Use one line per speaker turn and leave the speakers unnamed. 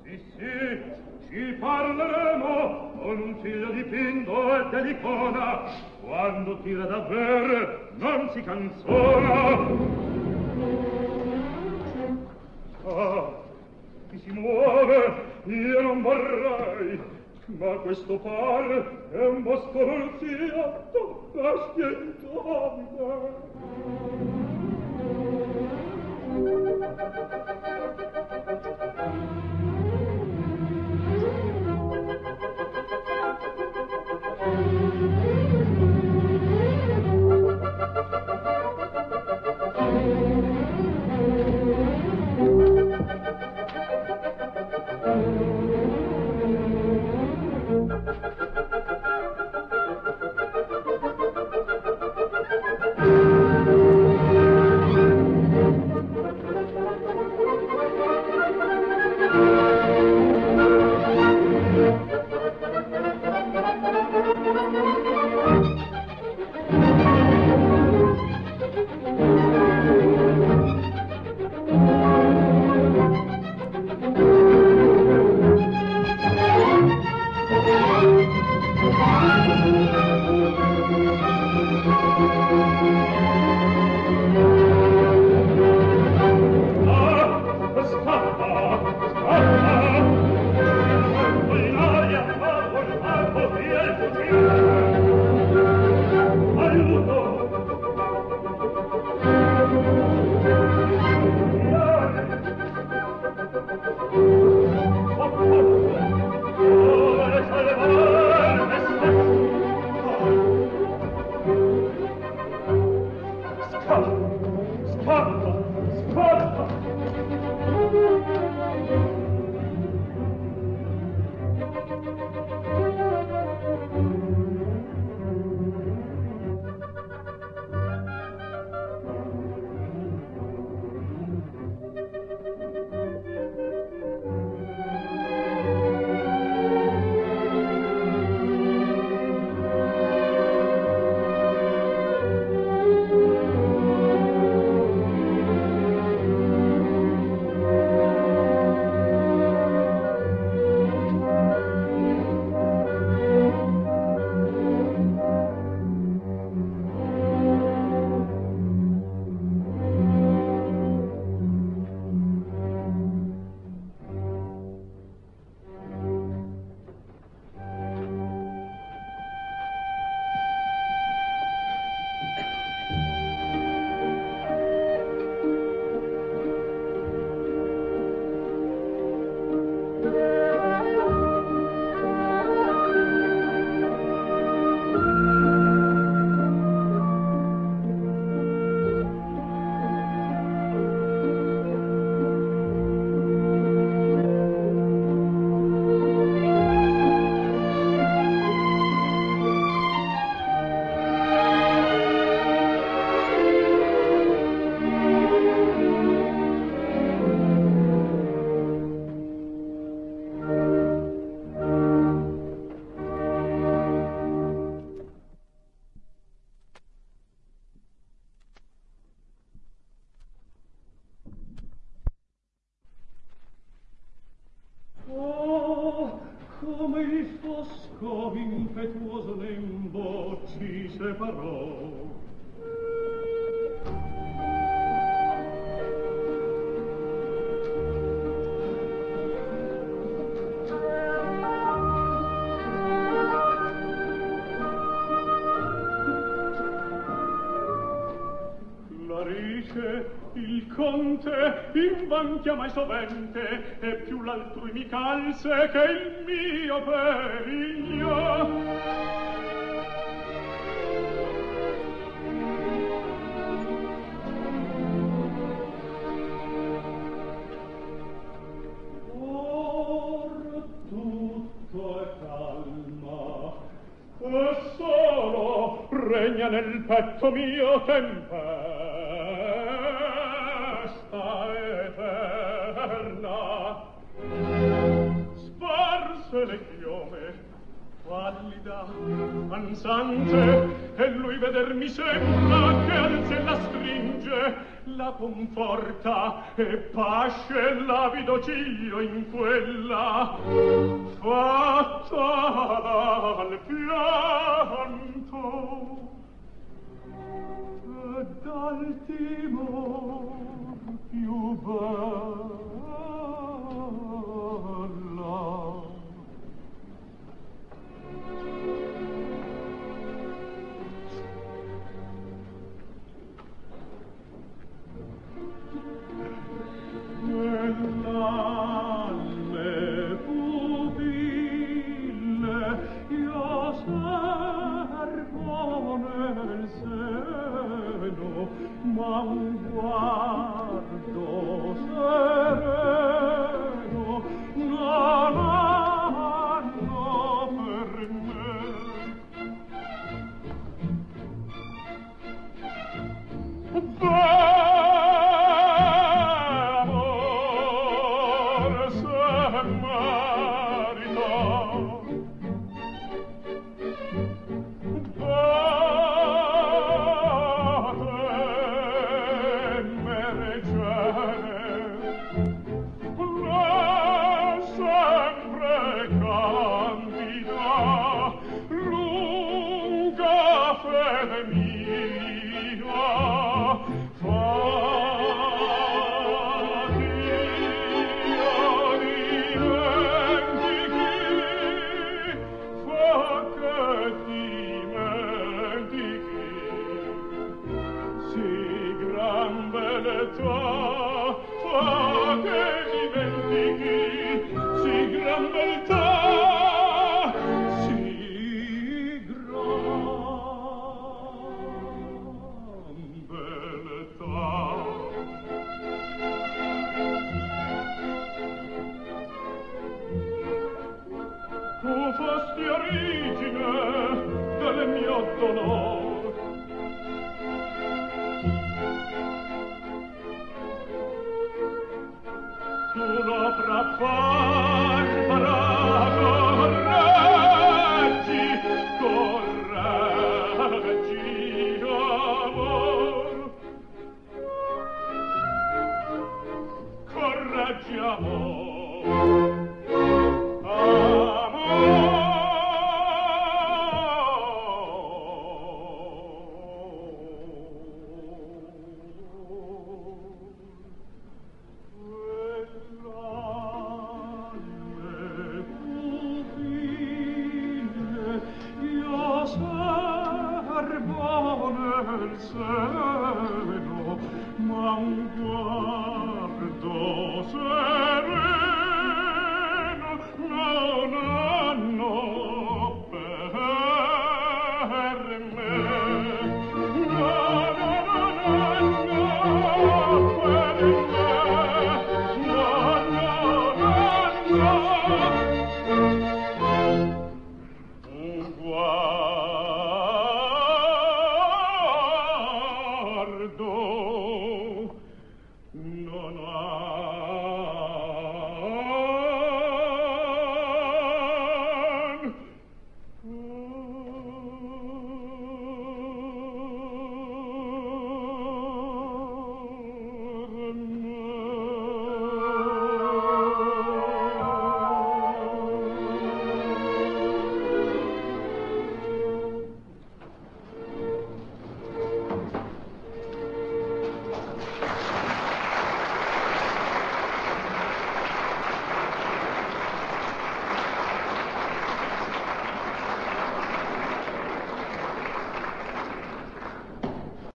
Ci parleremo con un figlio di Pindo e dell'Icona. Quando tira davvero non si canzona. Ah, chi si muove io non vorrei, ma questo pare è un bosco roziato da schientabile.
Il conte invan chiama il sovente e più l'altrui mi calse che il mio perigno. Or tutto è calma e solo regna nel petto mio tempesta eterna. Sparse le chiome pallida, ansante, e lui veder mi sembra che al ciel la stringe la conforta e pasce l'avido ciglio in quella fatta dal pianto e dal timor più bella. Nell'alle pupille io servo nel seno, ma un guardo sereno non hanno per me. Correggiamo